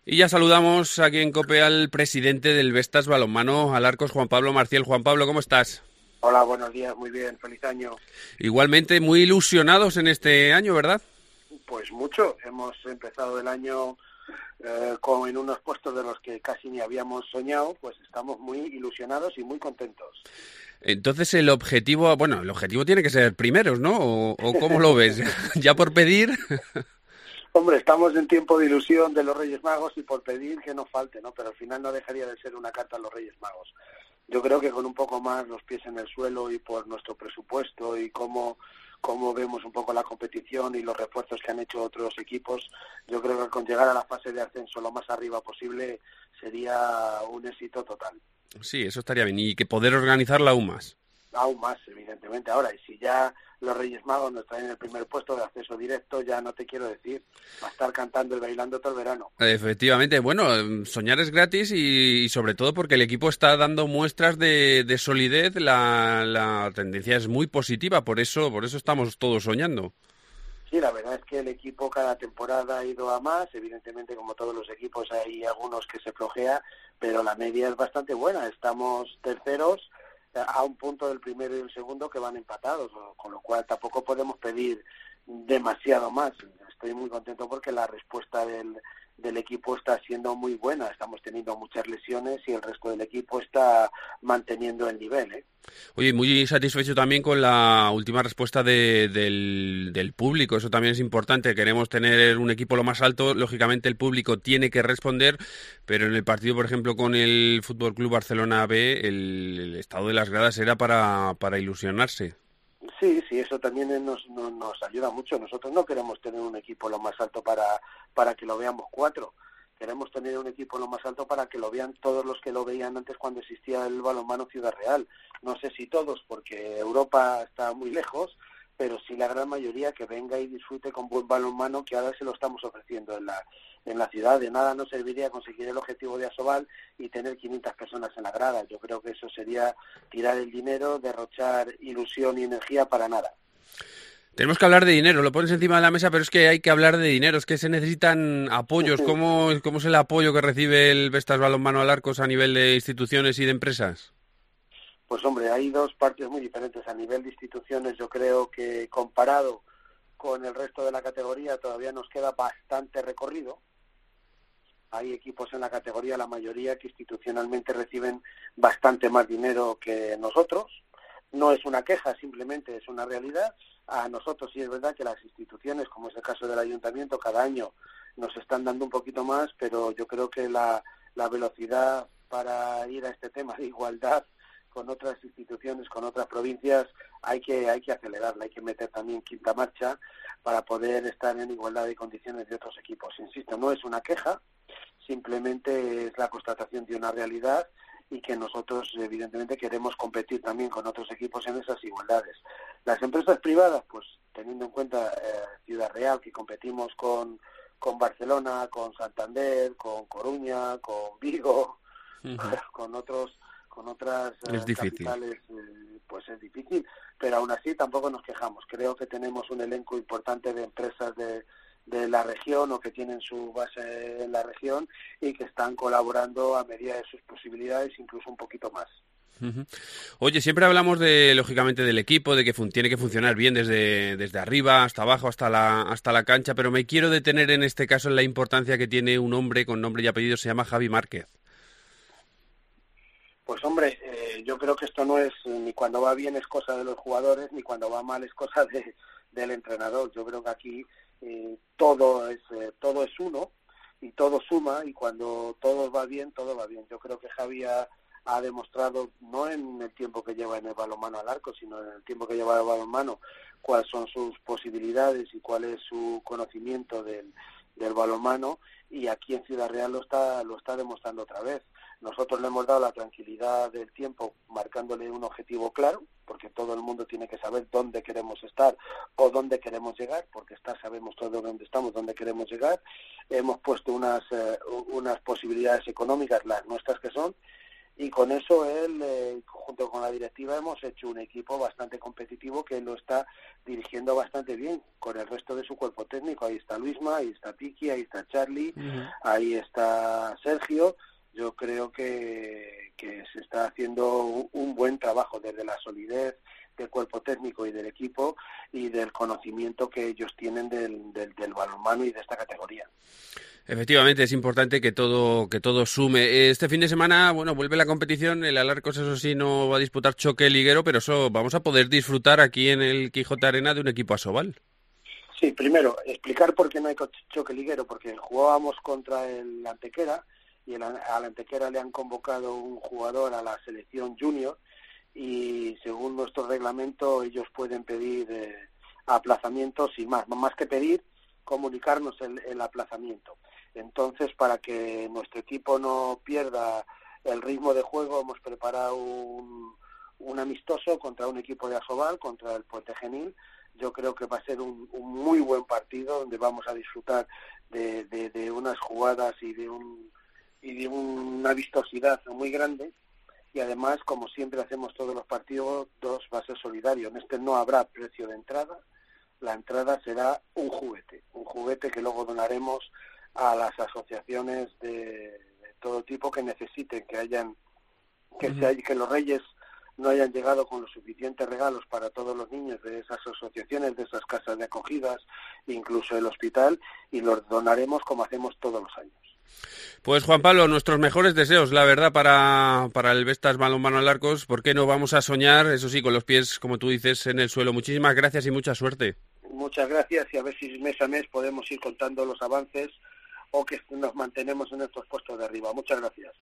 Y ya saludamos aquí en COPE al presidente del Vestas Balonmano Alarcos, Juan Pablo Marcial. Juan Pablo, ¿cómo estás? Hola, buenos días, muy bien, feliz año. Igualmente muy ilusionados en este año, ¿verdad? Pues mucho, hemos empezado el año en unos puestos de los que casi ni habíamos soñado, pues estamos muy ilusionados y muy contentos. Entonces el objetivo tiene que ser primeros, ¿no? ¿O cómo lo ves? ¿Ya por pedir? Hombre, estamos en tiempo de ilusión de los Reyes Magos y por pedir que no falte, ¿no? Pero al final no dejaría de ser una carta a los Reyes Magos. Yo creo que con un poco más los pies en el suelo y por nuestro presupuesto y cómo vemos un poco la competición y los refuerzos que han hecho otros equipos, yo creo que con llegar a la fase de ascenso lo más arriba posible sería un éxito total. Sí, eso estaría bien. Y que poder organizarla aún más. Aún más, evidentemente. Ahora, y si ya los Reyes Magos nos traen el primer puesto de acceso directo, ya no te quiero decir, va a estar cantando y bailando todo el verano. Efectivamente, bueno, soñar es gratis y sobre todo porque el equipo está dando muestras de solidez, la tendencia es muy positiva, por eso estamos todos soñando. Sí, la verdad es que el equipo cada temporada ha ido a más, evidentemente como todos los equipos hay algunos que se flojea, pero la media es bastante buena, estamos terceros a un punto del primero y el segundo que van empatados, con lo cual tampoco podemos pedir demasiado más. Estoy muy contento porque la respuesta del equipo está siendo muy buena, estamos teniendo muchas lesiones y el resto del equipo está manteniendo el nivel, ¿eh? Oye, muy satisfecho también con la última respuesta del público, eso también es importante, queremos tener un equipo lo más alto, lógicamente el público tiene que responder, pero en el partido, por ejemplo, con el Fútbol Club Barcelona B, el estado de las gradas era para ilusionarse. Sí, sí, eso también nos ayuda mucho. Nosotros no queremos tener un equipo lo más alto para que lo veamos cuatro. Queremos tener un equipo lo más alto para que lo vean todos los que lo veían antes cuando existía el balonmano Ciudad Real. No sé si todos, porque Europa está muy lejos, pero sí la gran mayoría que venga y disfrute con buen balonmano, que ahora se lo estamos ofreciendo en la ciudad. De nada nos serviría conseguir el objetivo de Asobal y tener 500 personas en la grada. Yo creo que eso sería tirar el dinero, derrochar ilusión y energía para nada. Tenemos que hablar de dinero, lo pones encima de la mesa, pero es que hay que hablar de dinero, es que se necesitan apoyos. ¿Cómo es el apoyo que recibe el Vestas Balonmano Alarcos a nivel de instituciones y de empresas? Pues hombre, hay dos partes muy diferentes. A nivel de instituciones, yo creo que comparado con el resto de la categoría todavía nos queda bastante recorrido. Hay equipos en la categoría, la mayoría, que institucionalmente reciben bastante más dinero que nosotros. No es una queja, simplemente es una realidad. A nosotros sí es verdad que las instituciones, como es el caso del ayuntamiento, cada año nos están dando un poquito más, pero yo creo que la velocidad para ir a este tema de igualdad con otras instituciones, con otras provincias, hay que acelerarla, hay que meter también quinta marcha para poder estar en igualdad de condiciones de otros equipos. Insisto, no es una queja, simplemente es la constatación de una realidad y que nosotros evidentemente queremos competir también con otros equipos en esas igualdades. Las empresas privadas, pues teniendo en cuenta Ciudad Real, que competimos con Barcelona, con Santander, con Coruña, con Vigo, Ujú. con otras Es difícil. capitales, pues es difícil, pero aún así tampoco nos quejamos. Creo que tenemos un elenco importante de empresas de la región o que tienen su base en la región y que están colaborando a medida de sus posibilidades, incluso un poquito más. Ujú. Oye, siempre hablamos lógicamente, del equipo, de que tiene que funcionar bien desde arriba hasta abajo, hasta la cancha, pero me quiero detener en este caso en la importancia que tiene un hombre con nombre y apellido, se llama Javi Márquez. Pues hombre, yo creo que esto no es ni cuando va bien es cosa de los jugadores, ni cuando va mal es cosa del entrenador. Yo creo que aquí todo es uno y todo suma, y cuando todo va bien, todo va bien. Yo creo que Javi ha demostrado, no en el tiempo que lleva en el balonmano al arco, sino en el tiempo que lleva en el balonmano, cuáles son sus posibilidades y cuál es su conocimiento del balonmano, y aquí en Ciudad Real lo está demostrando otra vez. Nosotros le hemos dado la tranquilidad del tiempo marcándole un objetivo claro, porque todo el mundo tiene que saber dónde queremos estar o dónde queremos llegar, porque sabemos todos dónde estamos, dónde queremos llegar. Hemos puesto unas posibilidades económicas, las nuestras que son, y con eso él, junto con la directiva, hemos hecho un equipo bastante competitivo que lo está dirigiendo bastante bien con el resto de su cuerpo técnico. Ahí está Luisma, ahí está Piki, ahí está Charlie, ahí está Sergio. Yo creo que se está haciendo un buen trabajo desde la solidez del cuerpo técnico y del equipo y del conocimiento que ellos tienen del balonmano y de esta categoría. Efectivamente, es importante que todo sume. Este fin de semana, bueno, vuelve la competición, el Alarcos eso sí no va a disputar choque liguero, pero eso vamos a poder disfrutar aquí en el Quijote Arena de un equipo asobal. Sí, primero, explicar por qué no hay choque liguero, porque jugábamos contra el Antequera y al Antequera le han convocado un jugador a la selección junior y según nuestro reglamento ellos pueden pedir aplazamientos y más que pedir, comunicarnos el aplazamiento. Entonces, para que nuestro equipo no pierda el ritmo de juego, hemos preparado un amistoso contra un equipo de Asobal, contra el Puente Genil. Yo creo que va a ser un muy buen partido donde vamos a disfrutar de unas jugadas y de una vistosidad muy grande. Y además, como siempre hacemos todos los partidos, va a ser solidario. En este no habrá precio de entrada. La entrada será un juguete que luego donaremos a las asociaciones de todo tipo que necesiten, que los Reyes no hayan llegado con los suficientes regalos para todos los niños de esas asociaciones, de esas casas de acogidas, incluso el hospital, y los donaremos como hacemos todos los años. Pues Juan Pablo, nuestros mejores deseos, la verdad, para el Vestas Balonmano Alarcos. ¿Por qué no vamos a soñar, eso sí, con los pies, como tú dices, en el suelo? Muchísimas gracias y mucha suerte. Muchas gracias y a ver si mes a mes podemos ir contando los avances o que nos mantenemos en estos puestos de arriba. Muchas gracias.